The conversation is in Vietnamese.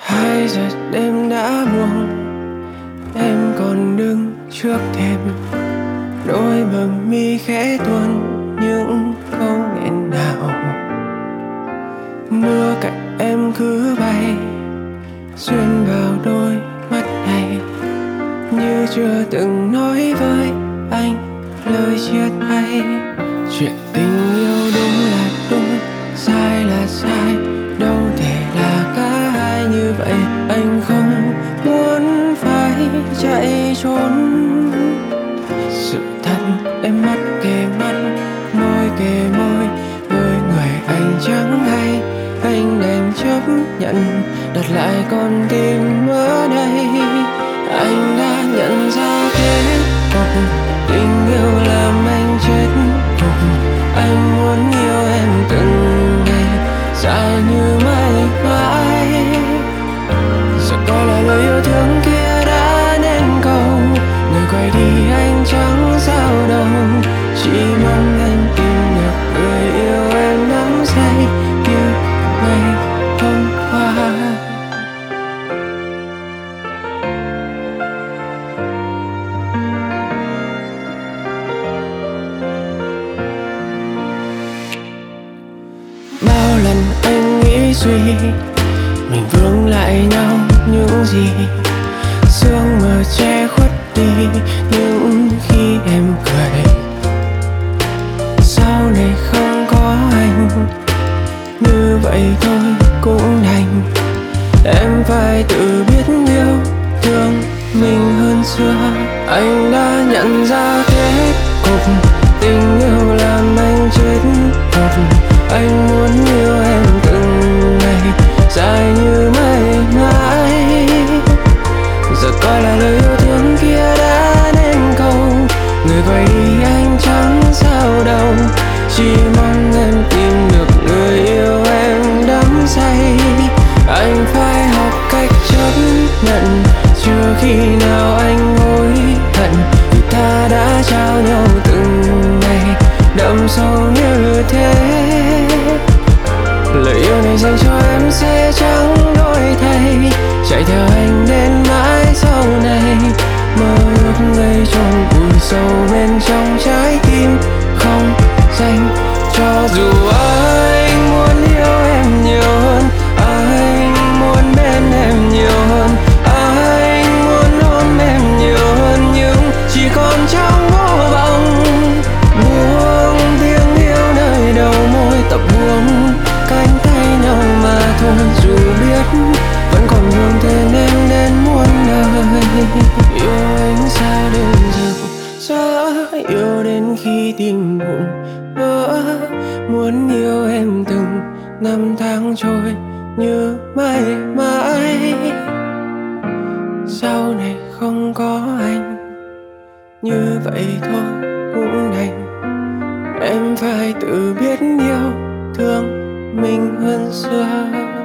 2 giờ đêm đã buông, em còn đứng trước thềm, đôi bờ mi khẽ tuôn những câu nghẹn ngào. Mưa cạnh em cứ bay xuyên vào đôi mắt này, như chưa từng nói với anh lời chia tay. Chuyện tình yêu đúng là đúng, sai là sai, đâu thể là cả hai như vậy. Anh không muốn phải chạy trốn sự thật. Em mắt kề mắt, môi kề môi với người anh chẳng hay. Anh đành chấp nhận đặt lại con tim ở đây. Anh đã nhận ra kết cục tình yêu làm anh chết phục. Anh muốn yêu em từng ngày dài như mây mãi. Giờ coi là lời yêu thương kia đã nên cầu, người quay đi anh chẳng sao đâu. Chỉ mong em tìm được người yêu em nắm say như ngày hôm qua. Bao lần anh nghĩ suy mình vương lại nhau những gì sương mờ che khuất đi những khi em cười. Sau này không có anh, như vậy thôi cũng đành. Em phải tự biết yêu thương mình hơn xưa. Anh đã nhận ra kết cục tình yêu làm anh chết phục. Anh muốn yêu em từng ngày dài như mây mãi. Giờ coi là lời yêu thương kia đã nên cầu, người quay đi anh chẳng sao đâu. Chỉ mong em tìm được người yêu em đắm say. Anh phải học cách chấp nhận chưa khi nào anh hối hận, vì ta đã trao nhau từng ngày đậm sâu như thế. Lời yêu này dành cho em sẽ chẳng đổi thay, chạy theo anh đến mãi sau này. Mơ ước ngây trong vùi sâu bên trong trái tim, không dành cho dù anh muốn yêu em nhiều hơn. Anh muốn bên em nhiều hơn, anh muốn ôm em nhiều hơn, nhưng chỉ còn trong vô vọng. Buông tiếng yêu nơi đầu môi, tập buông cánh tay nhau mà thôi. Dù biết vẫn còn buồn thế nên đến muôn đời. Yêu anh sao đến giờ yêu đến khi tim bụng vỡ. Muốn yêu em từng năm tháng trôi như mãi mãi. Sau này không có anh, như vậy thôi cũng đành. Em phải tự biết yêu thương mình hơn xưa.